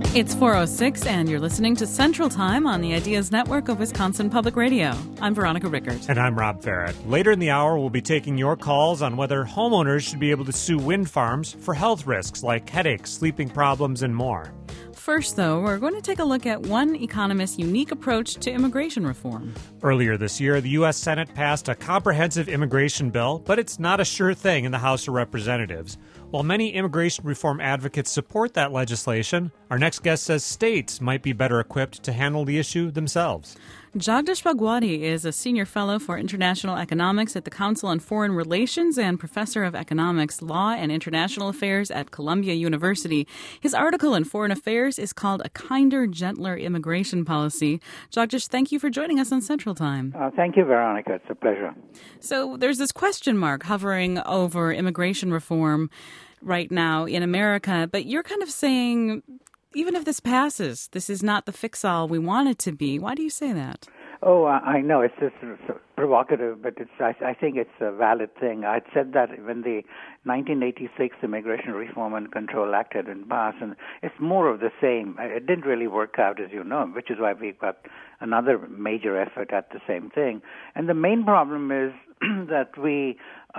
It's 4:06, and you're listening to Central Time on the Ideas Network of Wisconsin Public Radio. I'm Veronica Rickert. And I'm Rob Farrett. Later in the hour, we'll be taking your calls on whether homeowners should be able to sue wind farms for health risks like headaches, sleeping problems, and more. First, though, we're going to take a look at one economist's unique approach to immigration reform. Earlier this year, the U.S. Senate passed a comprehensive immigration bill, but it's not a sure thing in the House of Representatives. While many immigration reform advocates support that legislation, our next guest says states might be better equipped to handle the issue themselves. Jagdish Bhagwati is a senior fellow for international economics at the Council on Foreign Relations and professor of economics, law, and international affairs at Columbia University. His article in Foreign Affairs is called A Kinder, Gentler Immigration Policy. Jagdish, thank you for joining us on Central Time. Thank you, Veronica. It's a pleasure. So there's this question mark hovering over immigration reform right now in America, but you're kind of saying, even if this passes, this is not the fix-all we want it to be. Why do you say that? Oh, I know it's just provocative, but I think it's a valid thing. I'd said that when the 1986 Immigration Reform and Control Act had been passed, and it's more of the same. It didn't really work out, as you know, which is why we've got another major effort at the same thing. And the main problem is that we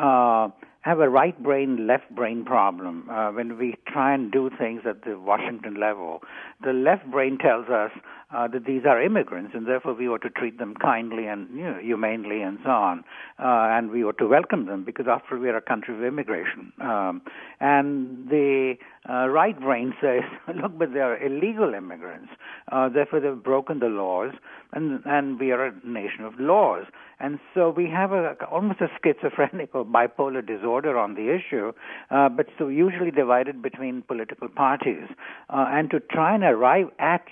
have a right brain, left brain problem. When we try and do things at the Washington level, the left brain tells us that these are immigrants, and therefore we ought to treat them kindly and humanely and so on, and we ought to welcome them because, after all, we are a country of immigration. And the right brain says, look, but they are illegal immigrants, therefore they've broken the laws, and we are a nation of laws. And so we have almost a schizophrenic or bipolar disorder on the issue, but so usually divided between political parties. And to try and arrive at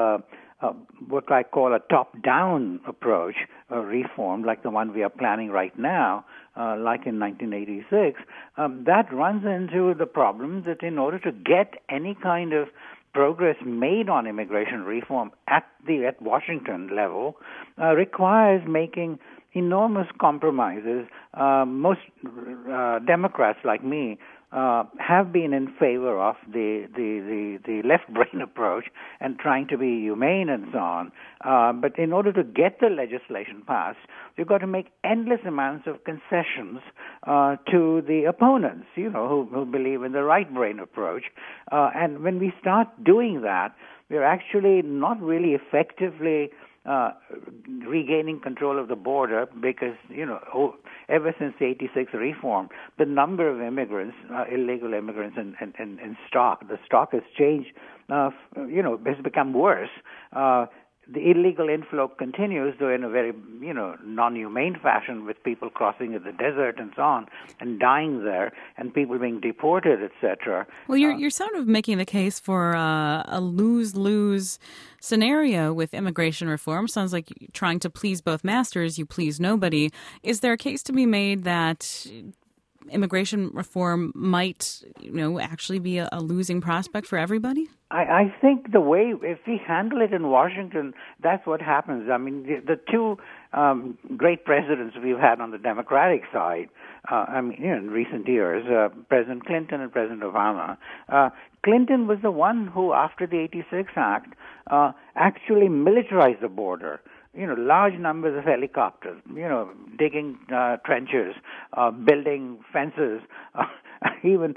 what I call a top-down approach, reform, like the one we are planning right now, like in 1986, that runs into the problem that in order to get any kind of progress made on immigration reform at Washington level requires making enormous compromises. Most Democrats like me have been in favor of the left brain approach and trying to be humane and so on. But in order to get the legislation passed, you've got to make endless amounts of concessions to the opponents, who believe in the right brain approach. And when we start doing that, we're actually not really effectively regaining control of the border because, ever since the 86 reform, the number of immigrants, illegal immigrants in the stock has changed, has become worse. The illegal inflow continues, though in a very, non-humane fashion, with people crossing in the desert and so on, and dying there, and people being deported, etc. Well, you're sort of making the case for a lose-lose scenario with immigration reform. Sounds like you're trying to please both masters, you please nobody. Is there a case to be made that immigration reform might, actually be a losing prospect for everybody? I think the way, if we handle it in Washington, that's what happens. I mean, the two great presidents we've had on the Democratic side, in recent years, President Clinton and President Obama. Clinton was the one who, after the 86 Act, actually militarized the border. Large numbers of helicopters, digging trenches, building fences, even,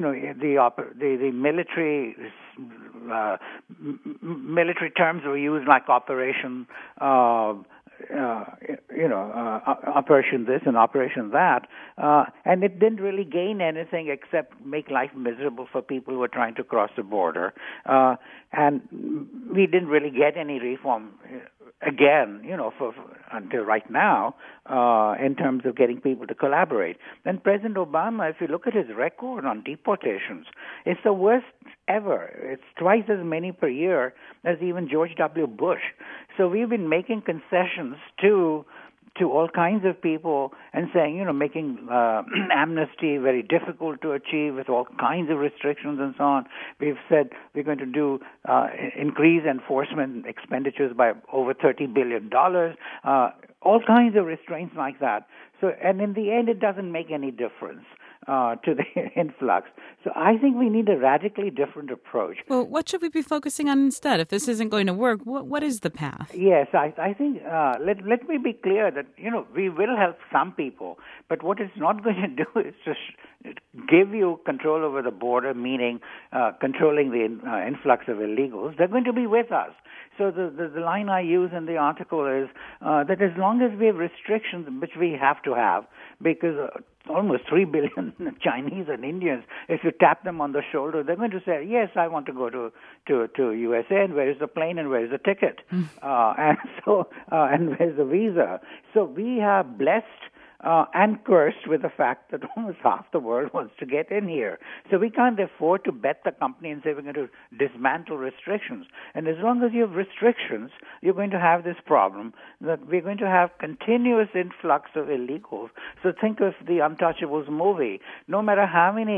the military terms were used like Operation, Operation this and Operation that, and it didn't really gain anything except make life miserable for people who were trying to cross the border, and we didn't really get any reform again, until right now, in terms of getting people to collaborate. Then President Obama, if you look at his record on deportations, it's the worst ever. It's twice as many per year as even George W. Bush. So we've been making concessions to all kinds of people and saying, making amnesty very difficult to achieve with all kinds of restrictions and so on. We've said we're going to do increase enforcement expenditures by over $30 billion, all kinds of restraints like that. So, and in the end, it doesn't make any difference. to the influx. So I think we need a radically different approach. Well, what should we be focusing on instead? If this isn't going to work, what is the path? Yes, I think, let me be clear that, we will help some people, but what it's not going to do is just give you control over the border, meaning controlling the influx of illegals. They're going to be with us. So the line I use in the article is that as long as we have restrictions, which we have to have, because almost 3 billion Chinese and Indians, if you tap them on the shoulder, they're going to say, yes, I want to go to USA, and where is the plane and where is the ticket? And where's the visa? So we are blessed and cursed with the fact that almost half the world wants to get in here. So we can't afford to bet the company and say we're going to dismantle restrictions. And as long as you have restrictions, you're going to have this problem that we're going to have continuous influx of illegals. So think of the Untouchables movie. No matter how many,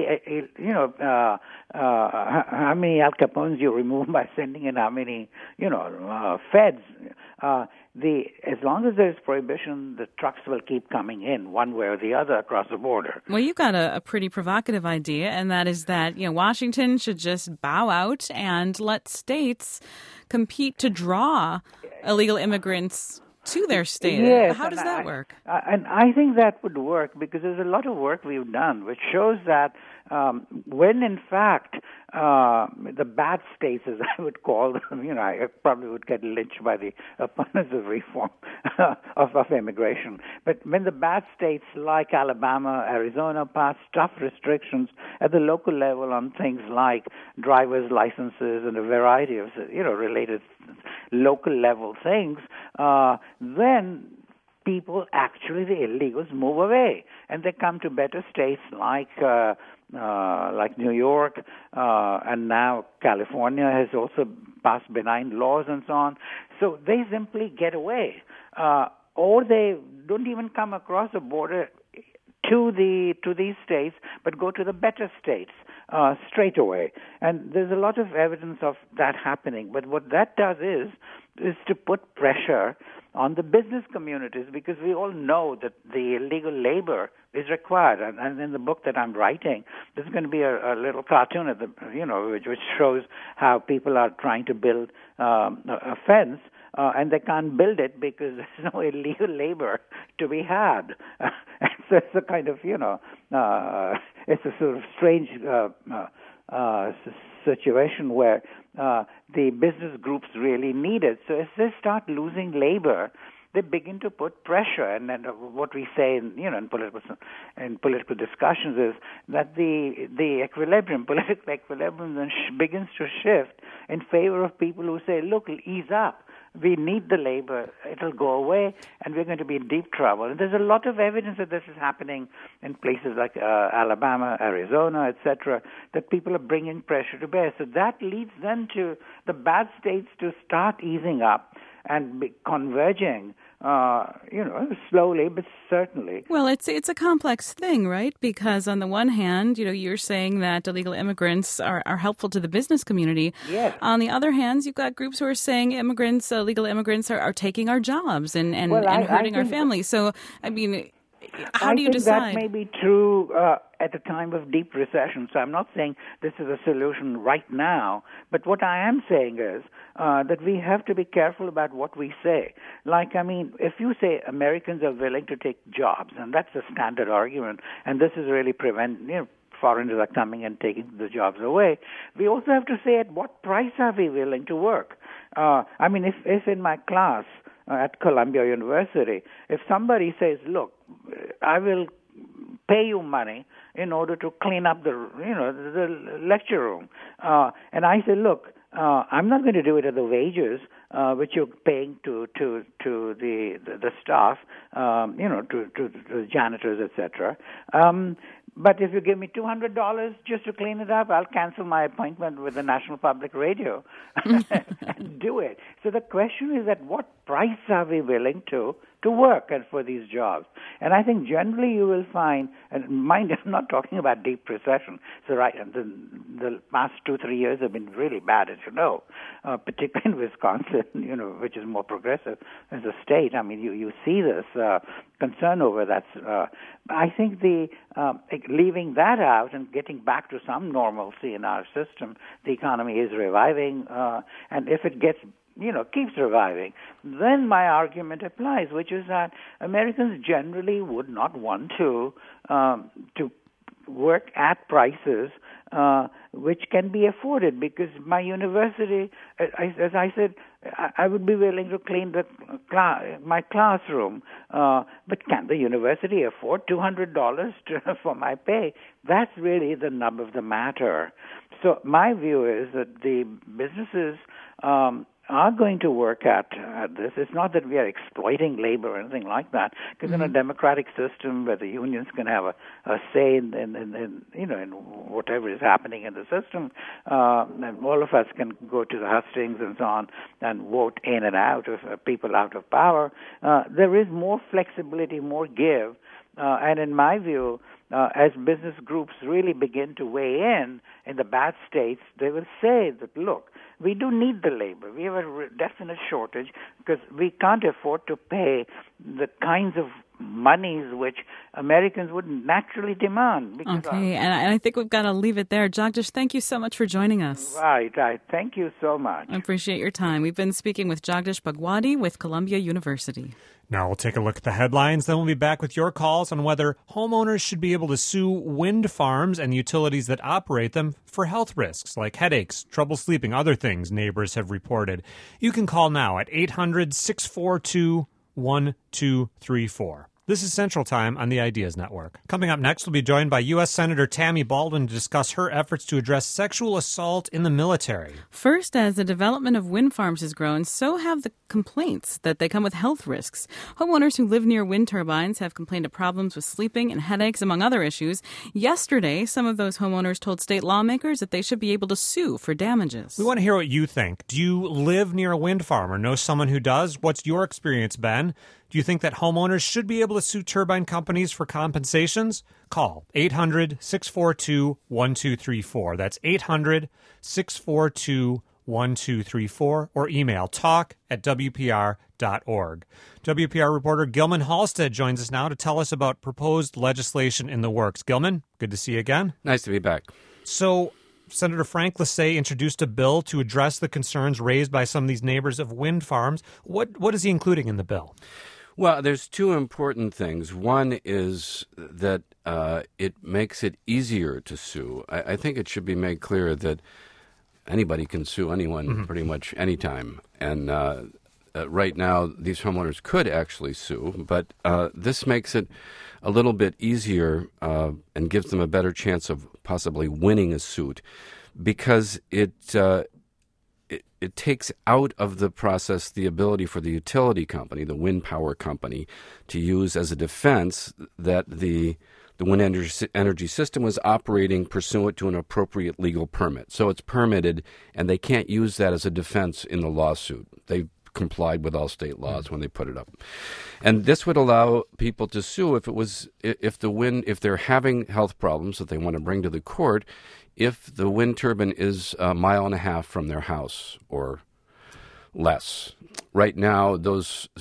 how many Al Capones you remove by sending in how many, feds, as long as there's prohibition, the trucks will keep coming in one way or the other across the border. Well, you've got a pretty provocative idea, and that is that Washington should just bow out and let states compete to draw illegal immigrants to their state. Yes, how does that work? And I think that would work because there's a lot of work we've done which shows that when in fact the bad states, as I would call them, I probably would get lynched by the opponents of reform of immigration. But when the bad states like Alabama, Arizona pass tough restrictions at the local level on things like driver's licenses and a variety of related local level things, then people actually, the illegals, move away and they come to better states like New York, and now California has also passed benign laws and so on. So they simply get away, or they don't even come across the border to these states, but go to the better states straight away. And there's a lot of evidence of that happening. But what that does is to put pressure on the business communities, because we all know that the illegal labor is required. And in the book that I'm writing, there's going to be a little cartoon at the which shows how people are trying to build a fence. And they can't build it because there's no illegal labor to be had. So it's a kind of, it's a sort of strange situation where the business groups really need it. So as they start losing labor, they begin to put pressure. And then what we say in political discussions is that the political equilibrium then begins to shift in favor of people who say, look, ease up. We need the labor. It'll go away, and we're going to be in deep trouble. And there's a lot of evidence that this is happening in places like Alabama, Arizona, etc., that people are bringing pressure to bear. So that leads then to the bad states to start easing up and be converging, slowly but certainly. Well, it's a complex thing, right? Because on the one hand, you're saying that illegal immigrants are helpful to the business community. Yes. On the other hand, you've got groups who are saying illegal immigrants are taking our jobs and hurting our families. So, I mean, how do you decide? I think that may be true at a time of deep recession. So I'm not saying this is a solution right now, but what I am saying is that we have to be careful about what we say. If you say Americans are willing to take jobs, and that's a standard argument, and this is really foreigners are coming and taking the jobs away, we also have to say at what price are we willing to work? If in my class at Columbia University, if somebody says, look, I will pay you money in order to clean up the lecture room, and I say, look, I'm not going to do it at the wages which you're paying to the staff, to the janitors, etc. But if you give me $200 just to clean it up, I'll cancel my appointment with the National Public Radio and do it. So the question is at what price are we willing to to work and for these jobs. And I think generally you will find, and mind I'm not talking about deep recession. So right, the past 2-3 years have been really bad, as you know, particularly in Wisconsin, which is more progressive as a state. I mean, you see this concern over that. I think leaving that out and getting back to some normalcy in our system, the economy is reviving, and if it gets keeps reviving, then my argument applies, which is that Americans generally would not want to work at prices which can be afforded, because my university, as I said, I would be willing to clean my classroom, but can the university afford $200 for my pay? That's really the nub of the matter. So my view is that the businesses are going to work at this. It's not that we are exploiting labor or anything like that, because in a democratic system where the unions can have a say in whatever is happening in the system, and all of us can go to the hustings and so on and vote in and out of people out of power, there is more flexibility, more give, and in my view, as business groups really begin to weigh in the bad states, they will say that, look, we do need the labor. We have a definite shortage because we can't afford to pay the kinds of monies which Americans would naturally demand. Okay, and I think we've got to leave it there. Jagdish, thank you so much for joining us. Right. Thank you so much. I appreciate your time. We've been speaking with Jagdish Bhagwati with Columbia University. Now we'll take a look at the headlines, then we'll be back with your calls on whether homeowners should be able to sue wind farms and utilities that operate them for health risks like headaches, trouble sleeping, other things neighbors have reported. You can call now at 800-642-1234. This is Central Time on the Ideas Network. Coming up next, we'll be joined by U.S. Senator Tammy Baldwin to discuss her efforts to address sexual assault in the military. First, as the development of wind farms has grown, so have the complaints that they come with health risks. Homeowners who live near wind turbines have complained of problems with sleeping and headaches, among other issues. Yesterday, some of those homeowners told state lawmakers that they should be able to sue for damages. We want to hear what you think. Do you live near a wind farm or know someone who does? What's your experience been? Do you think that homeowners should be able to sue turbine companies for compensations? Call 800-642-1234. That's 800-642-1234 or email talk@wpr.org. WPR reporter Gilman Halstead joins us now to tell us about proposed legislation in the works. Gilman, good to see you again. Nice to be back. So, Senator Frank Lassay introduced a bill to address the concerns raised by some of these neighbors of wind farms. What is he including in the bill? Well, there's two important things. One is that it makes it easier to sue. I think it should be made clear that anybody can sue anyone pretty much anytime. And right now, these homeowners could actually sue, but this makes it a little bit easier and gives them a better chance of possibly winning a suit, because it takes out of the process the ability for the utility company, the wind power company, to use as a defense that the wind energy system was operating pursuant to an appropriate legal permit. So it's permitted, and they can't use that as a defense in the lawsuit. They complied with all state laws when they put it up. And this would allow people to sue if they're having health problems that they want to bring to the court, if the wind turbine is a mile and a half from their house or less. Right now, the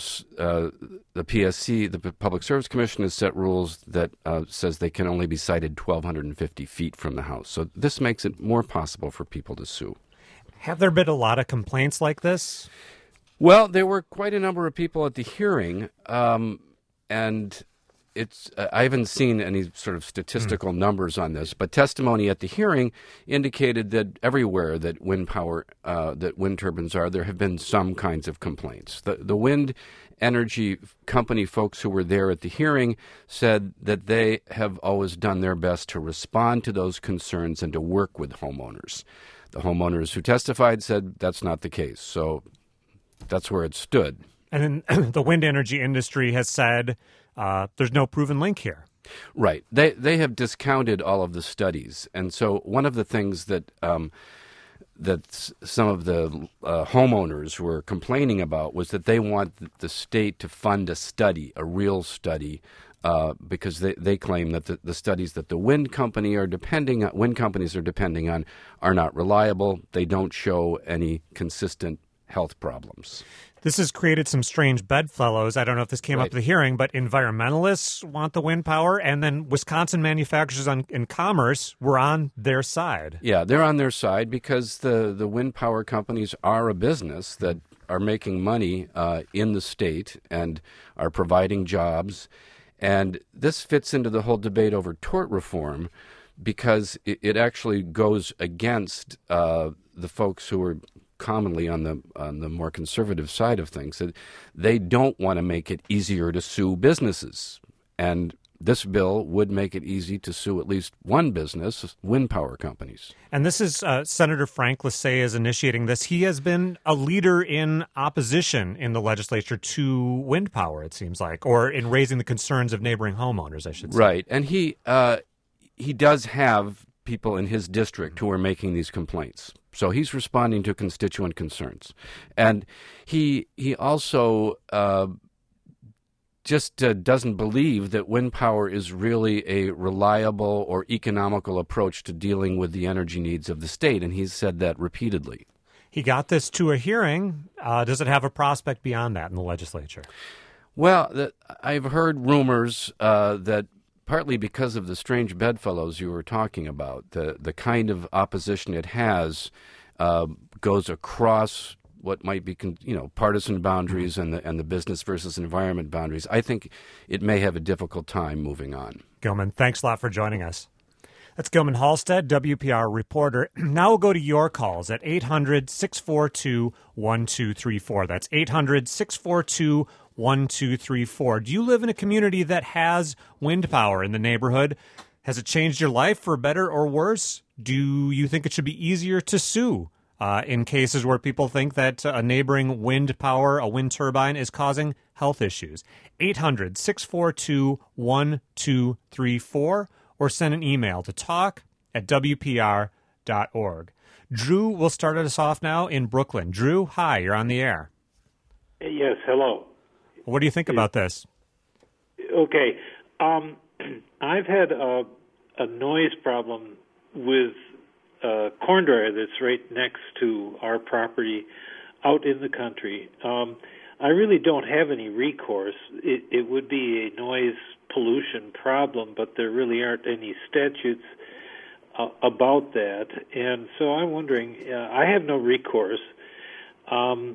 PSC, the Public Service Commission, has set rules that says they can only be sited 1,250 feet from the house. So this makes it more possible for people to sue. Have there been a lot of complaints like this? Well, there were quite a number of people at the hearing, and I haven't seen any sort of statistical numbers on this, but testimony at the hearing indicated that everywhere that wind turbines are, there have been some kinds of complaints. The wind energy company folks who were there at the hearing said that they have always done their best to respond to those concerns and to work with homeowners. The homeowners who testified said that's not the case, so that's where it stood. And then the wind energy industry has said there's no proven link here. Right. They have discounted all of the studies. And so one of the things that some of the homeowners were complaining about was that they want the state to fund a study, a real study, because they claim that the studies that the wind companies are depending on are not reliable. They don't show any consistent health problems. This has created some strange bedfellows. I don't know if this came up at the hearing, but environmentalists want the wind power, and then Wisconsin manufacturers in commerce were on their side. Yeah, they're on their side because the wind power companies are a business that are making money in the state and are providing jobs. And this fits into the whole debate over tort reform because it actually goes against the folks who are commonly on the more conservative side of things. That they don't want to make it easier to sue businesses. And this bill would make it easy to sue at least one business, wind power companies. And this is Senator Frank Lassay is initiating this. He has been a leader in opposition in the legislature to wind power, it seems like, or in raising the concerns of neighboring homeowners, I should say. Right. And he does have people in his district who are making these complaints. So he's responding to constituent concerns. And he also just doesn't believe that wind power is really a reliable or economical approach to dealing with the energy needs of the state, and he's said that repeatedly. He got this to a hearing. Does it have a prospect beyond that in the legislature? Well, I've heard rumors that partly because of the strange bedfellows you were talking about, the kind of opposition it has goes across what might be, partisan boundaries and the business versus environment boundaries. I think it may have a difficult time moving on. Gilman, thanks a lot for joining us. That's Gilman Halstead, WPR reporter. Now we'll go to your calls at 800-642-1234. That's 800-642-1234. Do you live in a community that has wind power in the neighborhood? Has it changed your life for better or worse? Do you think it should be easier to sue in cases where people think that a neighboring wind power, a wind turbine, is causing health issues? 800-642-1234. Or send an email to talk@wpr.org. Drew will start us off now in Brooklyn. Drew, hi, you're on the air. Yes, hello. What do you think about this? Okay. I've had a noise problem with a corn dryer that's right next to our property out in the country. I really don't have any recourse. It would be a noise pollution problem, but there really aren't any statutes about that. And so I'm wondering, I have no recourse. A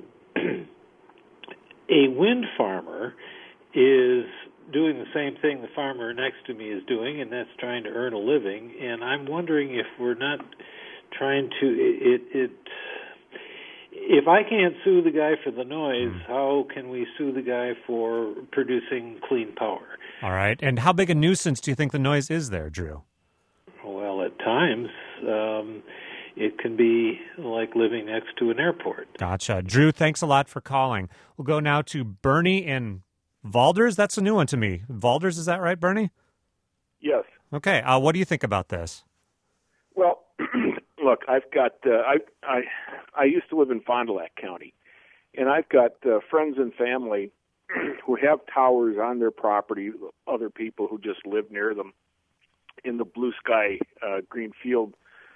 wind farmer is doing the same thing the farmer next to me is doing, and that's trying to earn a living. And I'm wondering if we're not trying to... If I can't sue the guy for the noise, how can we sue the guy for producing clean power? All right. And how big a nuisance do you think the noise is there, Drew? Well, at times, it can be like living next to an airport. Gotcha. Drew, thanks a lot for calling. We'll go now to Bernie in Valders. That's a new one to me. Valders, is that right, Bernie? Yes. Okay. What do you think about this? Well, look, I've got I used to live in Fond du Lac County, and I've got friends and family who have towers on their property, other people who just live near them in the Blue Sky Greenfield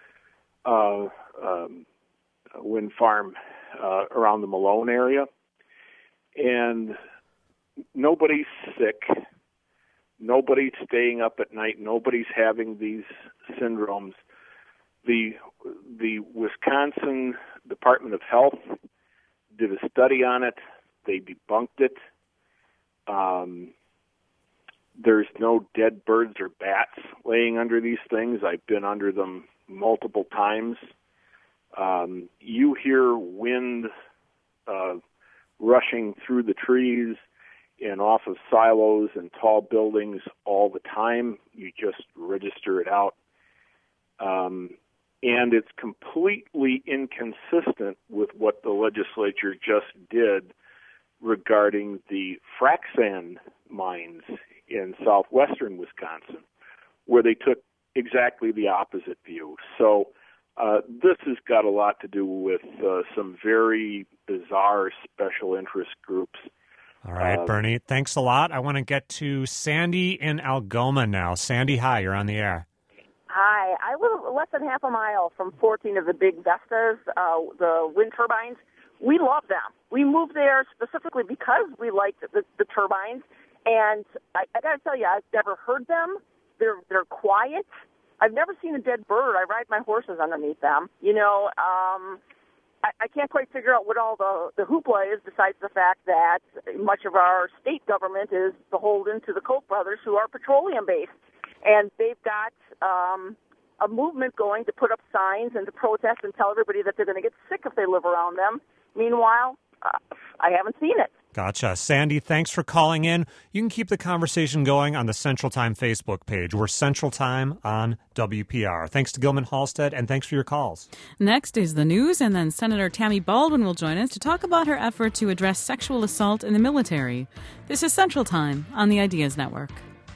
wind farm around the Malone area. And nobody's sick. Nobody's staying up at night. Nobody's having these syndromes. The Wisconsin Department of Health did a study on it. They debunked it. There's no dead birds or bats laying under these things. I've been under them multiple times. You hear wind rushing through the trees and off of silos and tall buildings all the time. You just register it out. And it's completely inconsistent with what the legislature just did regarding the frac sand mines in southwestern Wisconsin, where they took exactly the opposite view. So This has got a lot to do with some very bizarre special interest groups. All right, Bernie, thanks a lot. I want to get to Sandy in Algoma now. Sandy, hi, you're on the air. Hi, I live less than half a mile from 14 of the big Vestas, the wind turbines. We love them. We moved there specifically because we liked the turbines. And I got to tell you, I've never heard them. They're quiet. I've never seen a dead bird. I ride my horses underneath them. I can't quite figure out what all the hoopla is besides the fact that much of our state government is beholden to the Koch brothers, who are petroleum-based. And they've got a movement going to put up signs and to protest and tell everybody that they're going to get sick if they live around them. Meanwhile, I haven't seen it. Gotcha. Sandy, thanks for calling in. You can keep the conversation going on the Central Time Facebook page. We're Central Time on WPR. Thanks to Gilman Halstead, and thanks for your calls. Next is the news, and then Senator Tammy Baldwin will join us to talk about her effort to address sexual assault in the military. This is Central Time on the Ideas Network.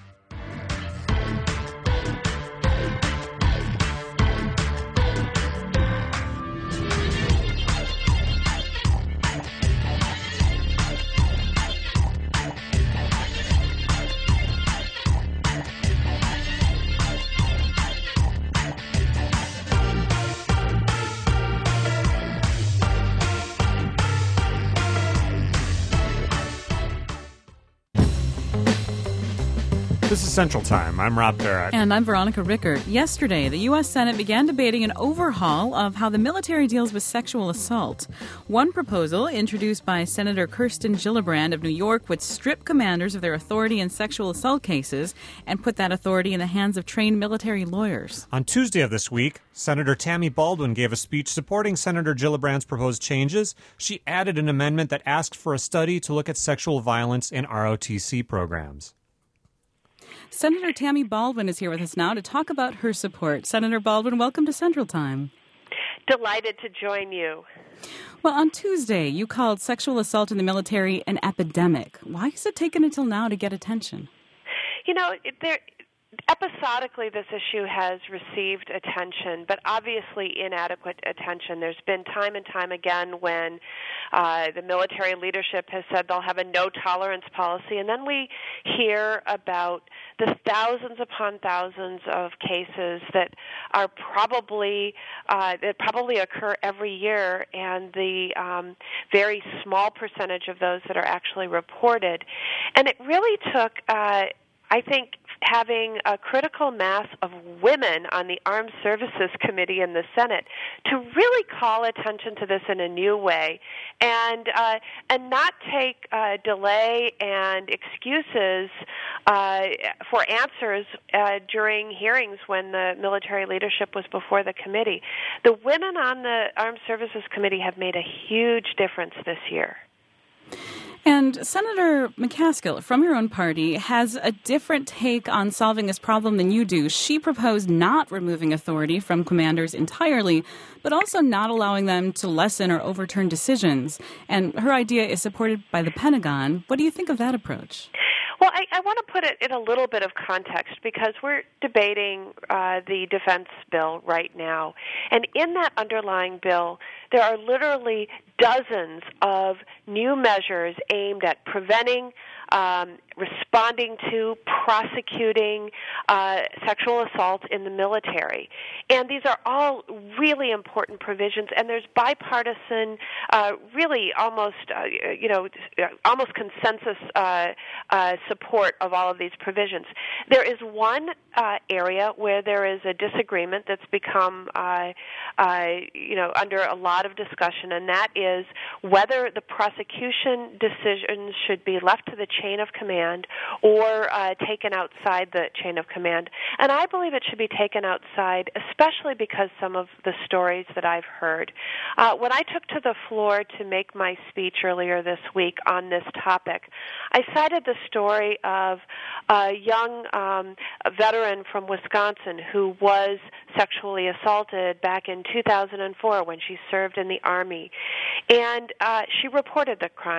This is Central Time. I'm Rob Barrett. And I'm Veronica Rickert. Yesterday, the U.S. Senate began debating an overhaul of how the military deals with sexual assault. One proposal, introduced by Senator Kirsten Gillibrand of New York, would strip commanders of their authority in sexual assault cases and put that authority in the hands of trained military lawyers. On Tuesday of this week, Senator Tammy Baldwin gave a speech supporting Senator Gillibrand's proposed changes. She added an amendment that asked for a study to look at sexual violence in ROTC programs. Senator Tammy Baldwin is here with us now to talk about her support. Senator Baldwin, welcome to Central Time. Delighted to join you. Well, on Tuesday, you called sexual assault in the military an epidemic. Why has it taken until now to get attention? Episodically, this issue has received attention, but obviously inadequate attention. There's been time and time again when the military leadership has said they'll have a no-tolerance policy, and then we hear about the thousands upon thousands of cases that are probably occur every year, and the very small percentage of those that are actually reported. And it really took, I think, having a critical mass of women on the Armed Services Committee in the Senate to really call attention to this in a new way, and not take delay and excuses for answers during hearings when the military leadership was before the committee. The women on the Armed Services Committee have made a huge difference this year. And Senator McCaskill, from your own party, has a different take on solving this problem than you do. She proposed not removing authority from commanders entirely, but also not allowing them to lessen or overturn decisions. And her idea is supported by the Pentagon. What do you think of that approach? Well, I want to put it in a little bit of context because we're debating the defense bill right now. And in that underlying bill, there are literally dozens of new measures aimed at preventing, responding to, prosecuting sexual assault in the military. And these are all really important provisions, and there's bipartisan, really almost consensus support of all of these provisions. There is one area where there is a disagreement that's become, under a lot of discussion, and that is whether the prosecution decisions should be left to the chain of command or taken outside the chain of command. And I believe it should be taken outside, especially because some of the stories that I've heard. When I took to the floor to make my speech earlier this week on this topic, I cited the story of a young veteran from Wisconsin who was sexually assaulted back in 2004 when she served in the Army. And she reported the crime.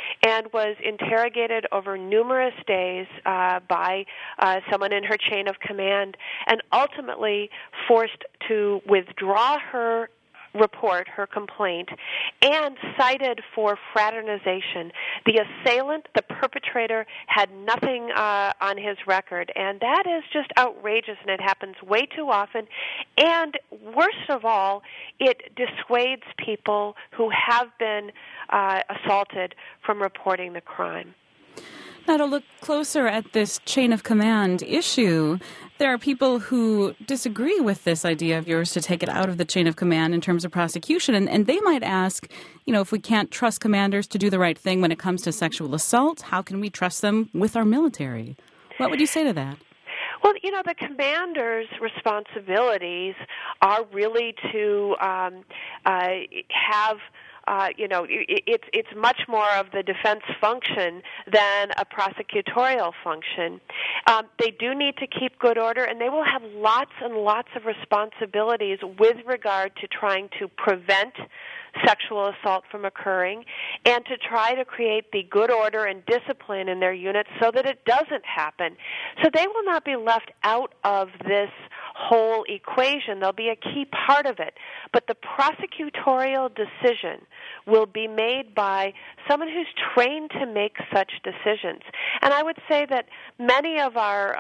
and was interrogated over numerous days by someone in her chain of command, and ultimately forced to withdraw her report, her complaint, and cited for fraternization. The assailant, the perpetrator, had nothing on his record, and that is just outrageous, and it happens way too often. And worst of all, it dissuades people who have been assaulted from reporting the crime. Now, to look closer at this chain of command issue, there are people who disagree with this idea of yours to take it out of the chain of command in terms of prosecution, and they might ask, if we can't trust commanders to do the right thing when it comes to sexual assault, how can we trust them with our military? What would you say to that? Well, the commander's responsibilities are really to have it's much more of the defense function than a prosecutorial function. They do need to keep good order, and they will have lots and lots of responsibilities with regard to trying to prevent sexual assault from occurring and to try to create the good order and discipline in their units so that it doesn't happen. So they will not be left out of this whole equation. They'll be a key part of it. But the prosecutorial decision will be made by someone who's trained to make such decisions. And I would say that many of our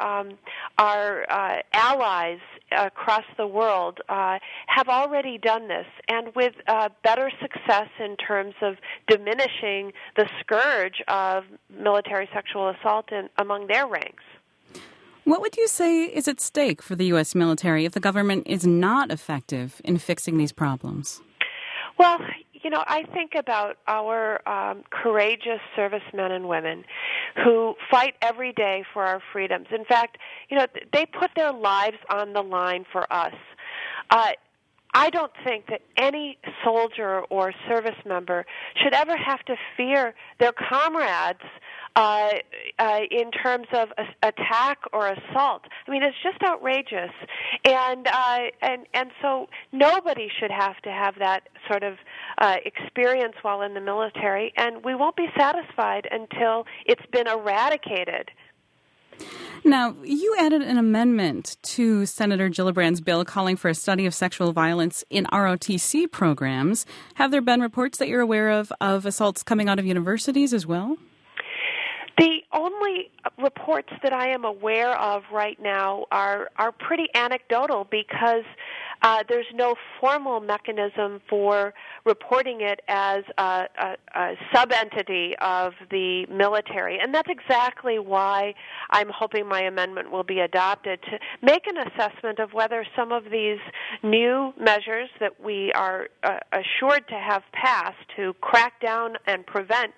allies across the world have already done this, and with better success in terms of diminishing the scourge of military sexual assault among their ranks. What would you say is at stake for the U.S. military if the government is not effective in fixing these problems? Well, I think about our courageous servicemen and women who fight every day for our freedoms. In fact, they put their lives on the line for us. I don't think that any soldier or service member should ever have to fear their comrades in terms of attack or assault. I mean, it's just outrageous, and so nobody should have to have that sort of experience while in the military, and we won't be satisfied until it's been eradicated. Now, you added an amendment to Senator Gillibrand's bill calling for a study of sexual violence in ROTC programs. Have there been reports that you're aware of assaults coming out of universities as well? The only reports that I am aware of right now are pretty anecdotal because there's no formal mechanism for reporting it as a sub-entity of the military. And that's exactly why I'm hoping my amendment will be adopted, to make an assessment of whether some of these new measures that we are assured to have passed to crack down on and prevent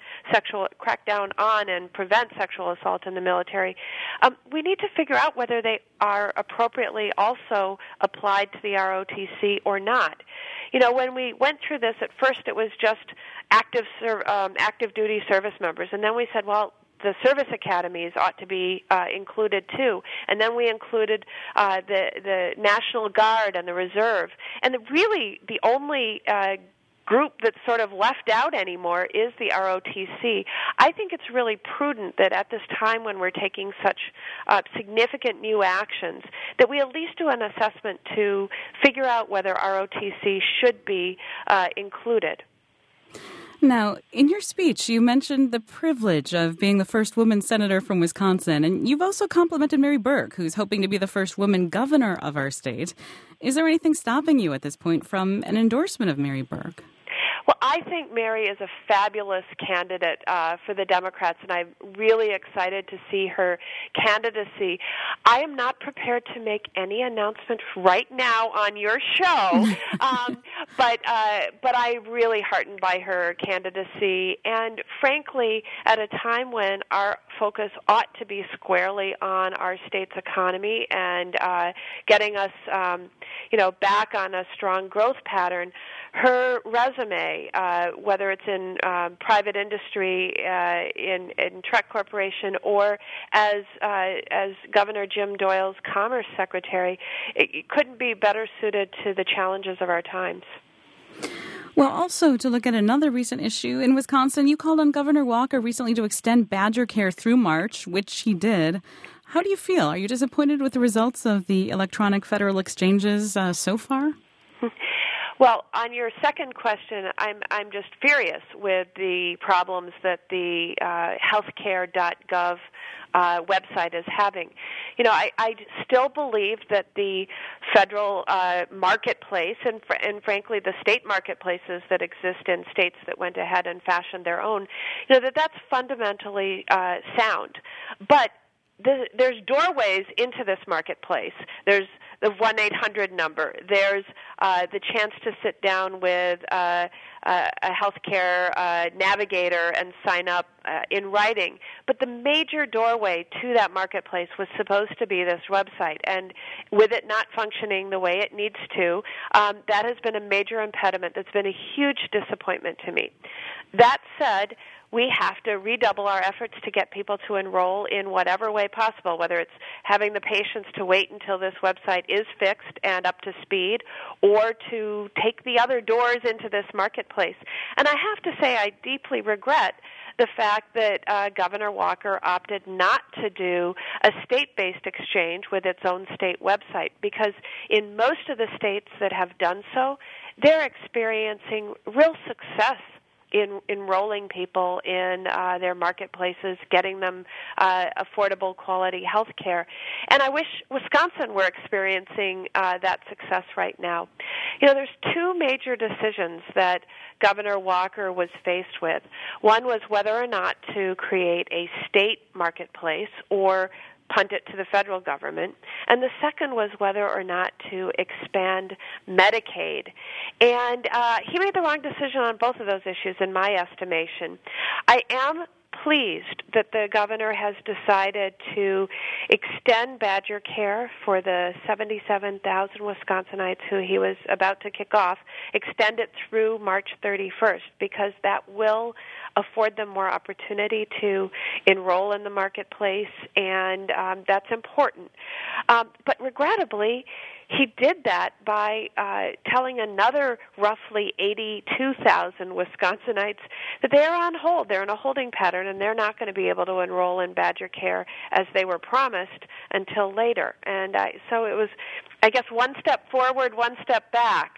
sexual assault in the military, we need to figure out whether they are appropriately also applied to the ROTC or not. When we went through this, at first it was just active duty service members, and then we said, well, the service academies ought to be included too, and then we included the National Guard and the Reserve, and the only group that's sort of left out anymore is the ROTC. I think it's really prudent that at this time when we're taking such significant new actions, that we at least do an assessment to figure out whether ROTC should be included. Now, in your speech, you mentioned the privilege of being the first woman senator from Wisconsin, and you've also complimented Mary Burke, who's hoping to be the first woman governor of our state. Is there anything stopping you at this point from an endorsement of Mary Burke? Well, I think Mary is a fabulous candidate for the Democrats, and I'm really excited to see her candidacy. I am not prepared to make any announcement right now on your show, but I'm really heartened by her candidacy. And frankly, at a time when our focus ought to be squarely on our state's economy and getting us, back on a strong growth pattern, her resume, whether it's in private industry, in Trek Corporation, or as Governor Jim Doyle's Commerce Secretary, it couldn't be better suited to the challenges of our times. Well, also to look at another recent issue in Wisconsin, you called on Governor Walker recently to extend Badger Care through March, which he did. How do you feel? Are you disappointed with the results of the electronic federal exchanges so far? Well, on your second question, I'm just furious with the problems that the healthcare.gov website is having. You know, I still believe that the federal marketplace and frankly the state marketplaces that exist in states that went ahead and fashioned their own, you know, that's fundamentally sound. But there's doorways into this marketplace. There's the 1-800 number. There's the chance to sit down with a healthcare navigator and sign up in writing. But the major doorway to that marketplace was supposed to be this website. And with it not functioning the way it needs to, that has been a major impediment. That's been a huge disappointment to me. That said, we have to redouble our efforts to get people to enroll in whatever way possible, whether it's having the patience to wait until this website is fixed and up to speed, or to take the other doors into this marketplace. And I have to say I deeply regret the fact that Governor Walker opted not to do a state-based exchange with its own state website, because in most of the states that have done so, they're experiencing real success in enrolling people in their marketplaces, getting them affordable quality health care. And I wish Wisconsin were experiencing that success right now. You know, there's two major decisions that Governor Walker was faced with. One was whether or not to create a state marketplace or punt it to the federal government, and the second was whether or not to expand Medicaid. And he made the wrong decision on both of those issues, in my estimation. I am pleased that the governor has decided to extend Badger Care for the 77,000 Wisconsinites who he was about to kick off, extend it through March 31st, because that will afford them more opportunity to enroll in the marketplace, and that's important. But regrettably, he did that by telling another roughly 82,000 Wisconsinites that they're on hold. They're in a holding pattern, and they're not going to be able to enroll in Badger Care as they were promised until later. And so it was, I guess, one step forward, one step back.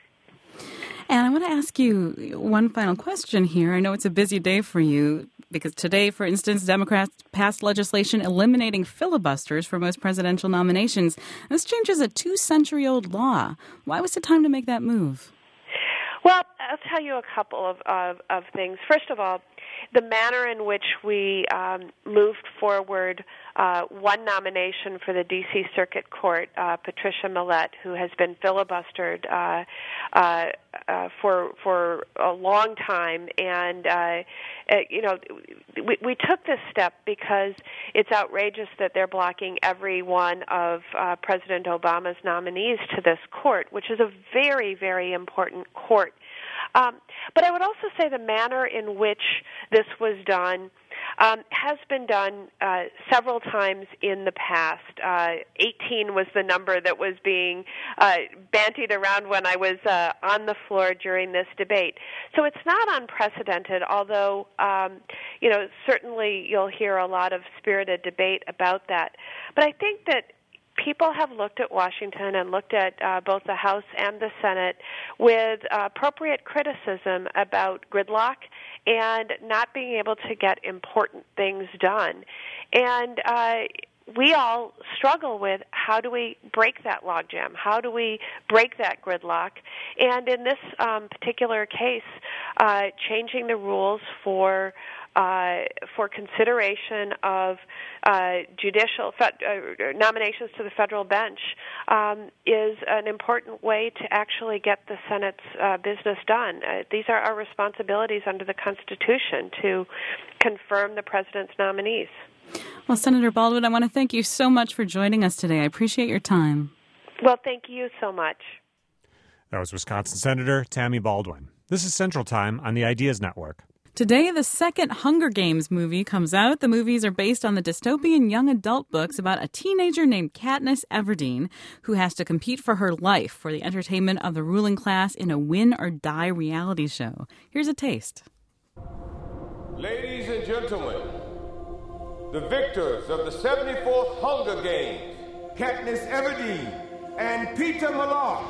And I want to ask you one final question here. I know it's a busy day for you, because today, for instance, Democrats passed legislation eliminating filibusters for most presidential nominations. This changes a 2-century-old law. Why was it time to make that move? Well, I'll tell you a couple of things. First of all, the manner in which we moved forward one nomination for the D.C. Circuit Court, Patricia Millett, who has been filibustered for a long time, and we took this step because it's outrageous that they're blocking every one of President Obama's nominees to this court, which is a very, very important court. But I would also say the manner in which this was done has been done several times in the past. 18 was the number that was being bantied around when I was on the floor during this debate. So it's not unprecedented, although, certainly you'll hear a lot of spirited debate about that. But I think that people have looked at Washington and looked at both the House and the Senate with appropriate criticism about gridlock and not being able to get important things done. And we all struggle with how do we break that logjam? How do we break that gridlock? And in this particular case, changing the rules for consideration of judicial nominations to the federal bench is an important way to actually get the Senate's business done. These are our responsibilities under the Constitution to confirm the president's nominees. Well, Senator Baldwin, I want to thank you so much for joining us today. I appreciate your time. Well, thank you so much. That was Wisconsin Senator Tammy Baldwin. This is Central Time on the Ideas Network. Today, the second Hunger Games movie comes out. The movies are based on the dystopian young adult books about a teenager named Katniss Everdeen who has to compete for her life for the entertainment of the ruling class in a win-or-die reality show. Here's a taste. Ladies and gentlemen, the victors of the 74th Hunger Games, Katniss Everdeen and Peter Malak.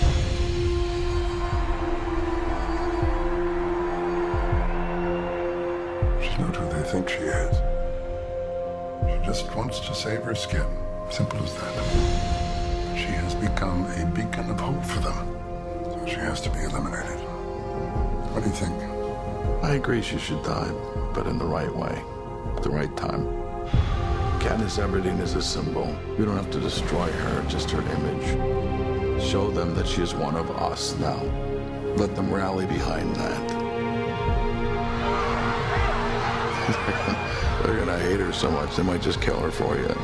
She's not who they think she is. She just wants to save her skin. Simple as that. She has become a beacon of hope for them. So she has to be eliminated. What do you think? I agree she should die, but in the right way, at the right time. Katniss Everdeen is a symbol. We don't have to destroy her, just her image. Show them that she is one of us now. Let them rally behind that. They're gonna hate her so much, they might just kill her for you.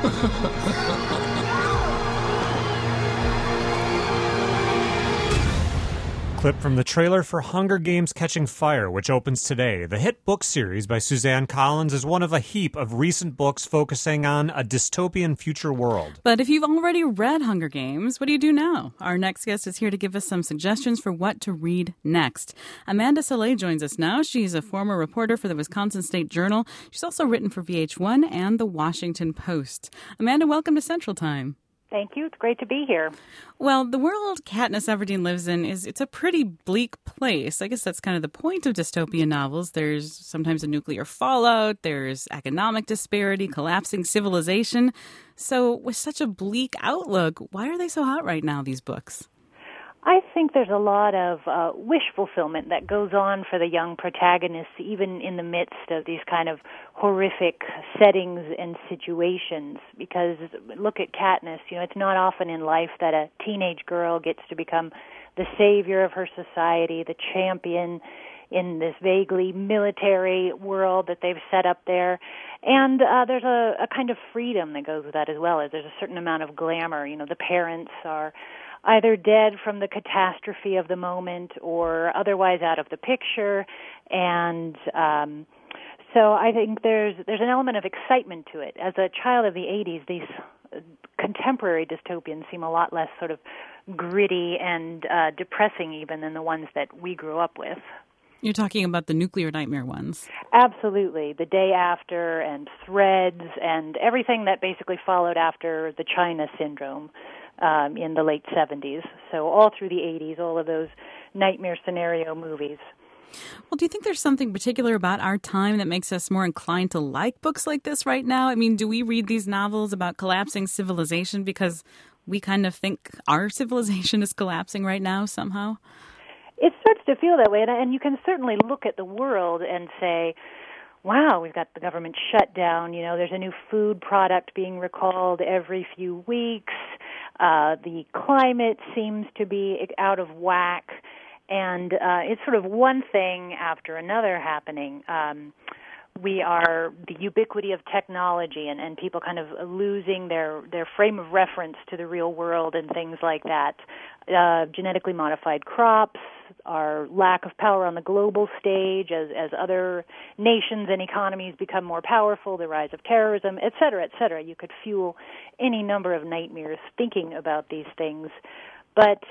Clip from the trailer for Hunger Games Catching Fire, which opens today. The hit book series by Suzanne Collins is one of a heap of recent books focusing on a dystopian future world. But if you've already read Hunger Games, what do you do now? Our next guest is here to give us some suggestions for what to read next. Amanda Soleil joins us now. She's a former reporter for the Wisconsin State Journal. She's also written for VH1 and the Washington Post. Amanda, welcome to Central Time. Thank you. It's great to be here. Well, the world Katniss Everdeen lives in it's a pretty bleak place. I guess that's kind of the point of dystopian novels. There's sometimes a nuclear fallout, there's economic disparity, collapsing civilization. So with such a bleak outlook, why are they so hot right now, these books? I think there's a lot of wish fulfillment that goes on for the young protagonists, even in the midst of these kind of horrific settings and situations. Because look at Katniss, it's not often in life that a teenage girl gets to become the savior of her society, the champion in this vaguely military world that they've set up there. And there's a kind of freedom that goes with that as well. There's a certain amount of glamour. The parents are either dead from the catastrophe of the moment or otherwise out of the picture. And so I think there's an element of excitement to it. As a child of the 80s, these contemporary dystopians seem a lot less sort of gritty and depressing even than the ones that we grew up with. You're talking about the nuclear nightmare ones. Absolutely. The Day After and Threads and everything that basically followed after the China Syndrome in the late 70s. So all through the 80s, all of those nightmare scenario movies. Well, do you think there's something particular about our time that makes us more inclined to like books like this right now? I mean, do we read these novels about collapsing civilization because we kind of think our civilization is collapsing right now somehow? It starts to feel that way, and you can certainly look at the world and say, wow, we've got the government shut down. There's a new food product being recalled every few weeks. The climate seems to be out of whack, and it's sort of one thing after another happening. We are the ubiquity of technology and people kind of losing their frame of reference to the real world and things like that. Genetically modified crops, our lack of power on the global stage as other nations and economies become more powerful, the rise of terrorism, et cetera, et cetera. You could fuel any number of nightmares thinking about these things. But,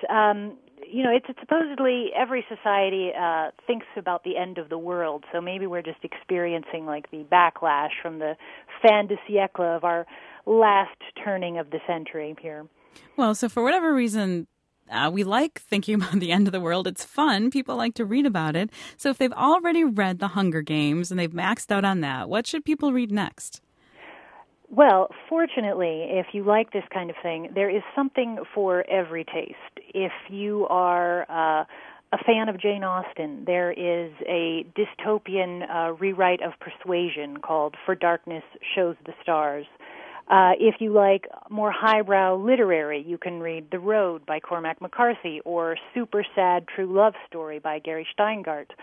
it's supposedly every society thinks about the end of the world, so maybe we're just experiencing like the backlash from the fin de siècle of our last turning of the century here. Well, so for whatever reason, we like thinking about the end of the world. It's fun. People like to read about it. So if they've already read The Hunger Games and they've maxed out on that, what should people read next? Well, fortunately, if you like this kind of thing, there is something for every taste. If you are a fan of Jane Austen, there is a dystopian rewrite of Persuasion called For Darkness Shows the Stars. If you like more highbrow literary, you can read The Road by Cormac McCarthy or Super Sad True Love Story by Gary Steingart.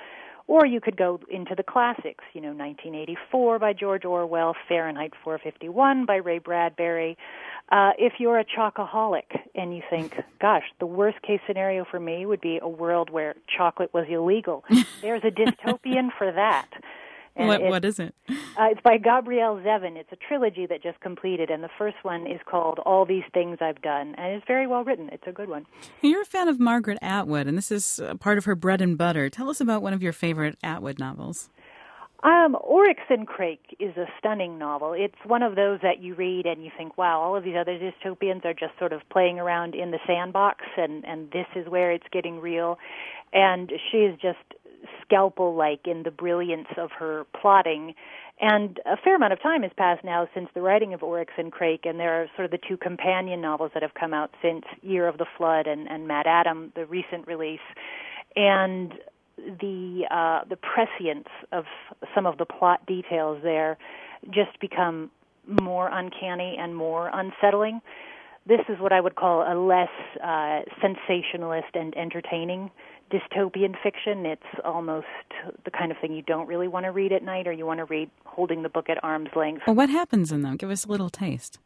Or you could go into the classics, 1984 by George Orwell, Fahrenheit 451 by Ray Bradbury. If you're a chocoholic and you think, gosh, the worst case scenario for me would be a world where chocolate was illegal, there's a dystopian for that. What is it? It's by Gabrielle Zevin. It's a trilogy that just completed, and the first one is called All These Things I've Done, and it's very well written. It's a good one. You're a fan of Margaret Atwood, and this is part of her bread and butter. Tell us about one of your favorite Atwood novels. Oryx and Crake is a stunning novel. It's one of those that you read and you think, wow, all of these other dystopians are just sort of playing around in the sandbox, and this is where it's getting real. And she is just scalpel-like in the brilliance of her plotting. And a fair amount of time has passed now since the writing of Oryx and Crake, and there are sort of the two companion novels that have come out since Year of the Flood and Mad Adam, the recent release. And the prescience of some of the plot details there just become more uncanny and more unsettling. This is what I would call a less sensationalist and entertaining dystopian fiction. It's almost the kind of thing you don't really want to read at night, or you want to read holding the book at arm's length. Well, what happens in them? Give us a little taste.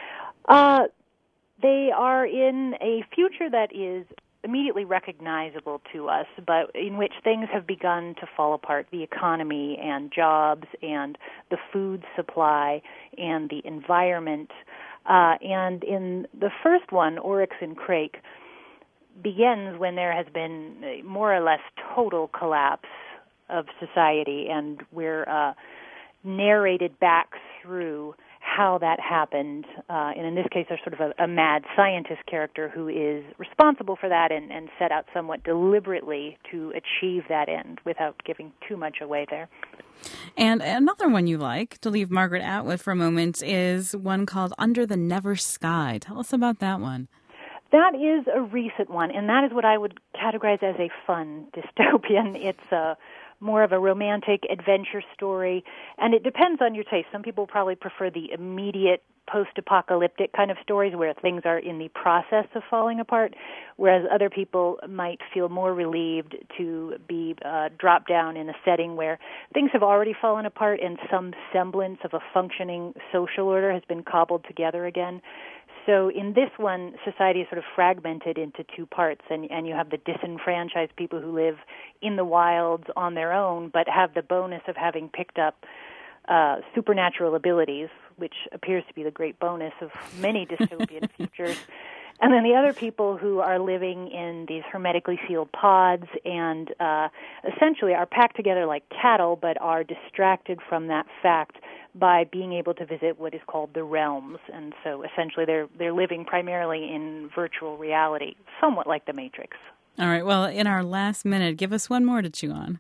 They are in a future that is immediately recognizable to us, but in which things have begun to fall apart. The economy and jobs and the food supply and the environment. And in the first one, Oryx and Crake, begins when there has been more or less total collapse of society, and we're narrated back through how that happened. And in this case, there's sort of a mad scientist character who is responsible for that and set out somewhat deliberately to achieve that end without giving too much away there. And another one you like, to leave Margaret Atwood for a moment, is one called Under the Never Sky. Tell us about that one. That is a recent one, and that is what I would categorize as a fun dystopian. It's more of a romantic adventure story, and it depends on your taste. Some people probably prefer the immediate post-apocalyptic kind of stories where things are in the process of falling apart, whereas other people might feel more relieved to be dropped down in a setting where things have already fallen apart and some semblance of a functioning social order has been cobbled together again. So in this one, society is sort of fragmented into two parts, and you have the disenfranchised people who live in the wilds on their own, but have the bonus of having picked up supernatural abilities, which appears to be the great bonus of many dystopian futures. And then the other people who are living in these hermetically sealed pods and essentially are packed together like cattle, but are distracted from that fact by being able to visit what is called the realms. And so essentially they're living primarily in virtual reality, somewhat like the Matrix. All right, well, in our last minute, give us one more to chew on.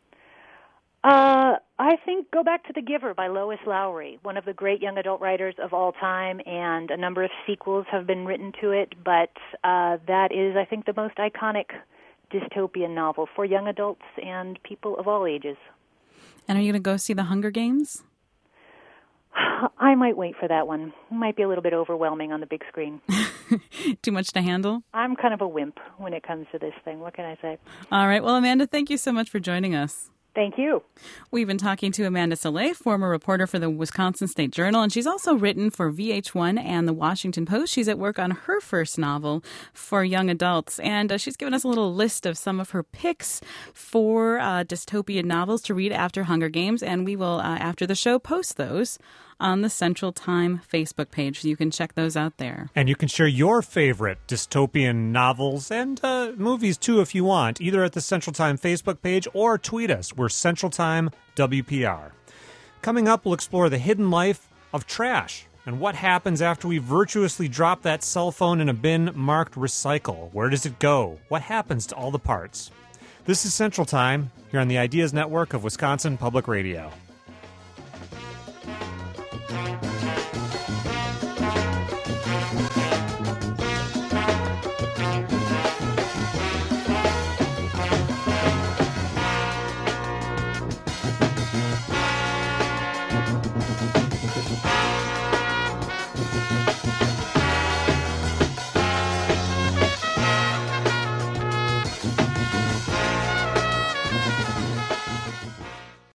I think go back to The Giver by Lois Lowry, one of the great young adult writers of all time, and a number of sequels have been written to it, but that is, I think, the most iconic dystopian novel for young adults and people of all ages. And are you going to go see The Hunger Games? I might wait for that one. It might be a little bit overwhelming on the big screen. Too much to handle? I'm kind of a wimp when it comes to this thing. What can I say? All right. Well, Amanda, thank you so much for joining us. Thank you. We've been talking to Amanda Soleil, former reporter for the Wisconsin State Journal, and she's also written for VH1 and the Washington Post. She's at work on her first novel for young adults, and she's given us a little list of some of her picks for dystopian novels to read after Hunger Games, and we will, after the show, post those on the Central Time Facebook page. So you can check those out there. And you can share your favorite dystopian novels and movies, too, if you want, either at the Central Time Facebook page or tweet us. We're Central Time WPR. Coming up, we'll explore the hidden life of trash and what happens after we virtuously drop that cell phone in a bin marked recycle. Where does it go? What happens to all the parts? This is Central Time here on the Ideas Network of Wisconsin Public Radio.